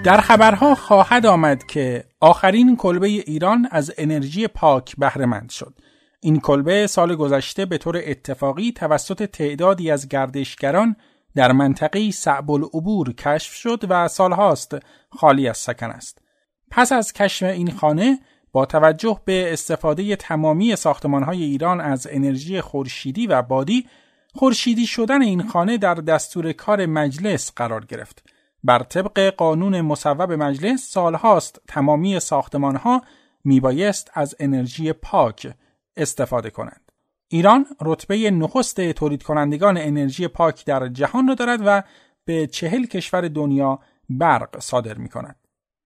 در خبرها خواهد آمد که آخرین کلبه ایران از انرژی پاک بهره مند شد. این کلبه سال گذشته به طور اتفاقی توسط تعدادی از گردشگران در منطقه صعب العبور کشف شد و سالهاست خالی از سکن است. پس از کشف این خانه، با توجه به استفاده تمامی ساختمان‌های ایران از انرژی خورشیدی و بادی، خورشیدی شدن این خانه در دستور کار مجلس قرار گرفت. بر طبق قانون مصوب مجلس سالهاست تمامی ساختمان‌ها میبایست از انرژی پاک استفاده کنند. ایران رتبه نخست تولید کنندگان انرژی پاک در جهان را دارد و به 40 کشور دنیا برق صادر می کند.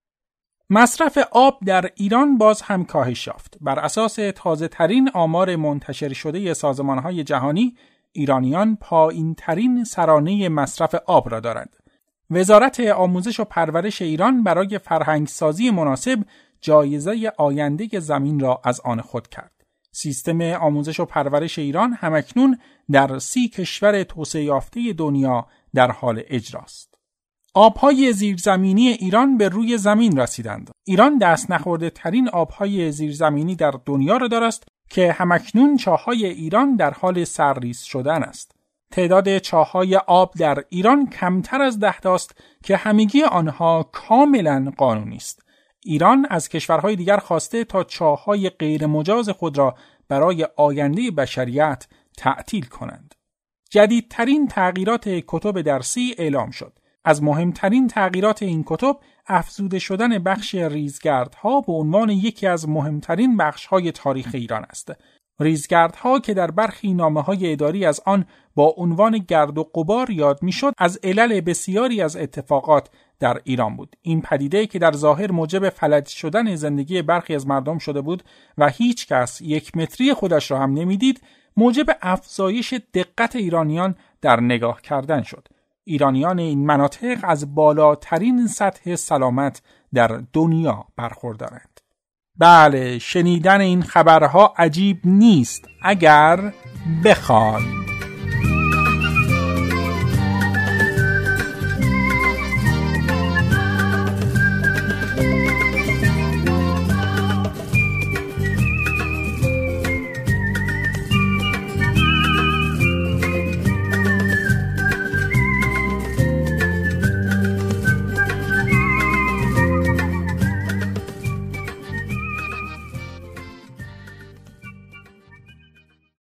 مصرف آب در ایران باز هم کاهش یافت. بر اساس تازه ترین آمار منتشر شده سازمان‌های جهانی، ایرانیان پایین ترین سرانه مصرف آب را دارند. وزارت آموزش و پرورش ایران برای فرهنگسازی مناسب جایزه آینده زمین را از آن خود کرد. سیستم آموزش و پرورش ایران همکنون در 30 کشور توسعه یافته دنیا در حال اجراست. آبهای زیرزمینی ایران به روی زمین رسیدند. ایران دست نخورده ترین آبهای زیرزمینی در دنیا را دارد که همکنون چاه‌های ایران در حال سرریز شدن است. تعداد چاه‌های آب در ایران کمتر از 10 است که همگی آنها کاملا قانونی است. ایران از کشورهای دیگر خواسته تا چاه‌های غیر مجاز خود را برای آینده بشریت تعطیل کنند. جدیدترین تغییرات کتب درسی اعلام شد. از مهمترین تغییرات این کتب افزوده شدن بخش ریزگردها به عنوان یکی از مهمترین بخش‌های تاریخ ایران است. ریزگردها که در برخی نامه‌های اداری از آن با عنوان گرد و غبار یاد می‌شد، از علل بسیاری از اتفاقات در ایران بود. این پدیده که در ظاهر موجب فلج شدن زندگی برخی از مردم شده بود و هیچ کس 1 متری خودش را هم نمی‌دید، موجب افزایش دقت ایرانیان در نگاه کردن شد. ایرانیان این مناطق از بالاترین سطح سلامت در دنیا برخوردارند. بله، شنیدن این خبرها عجیب نیست اگر بخواد.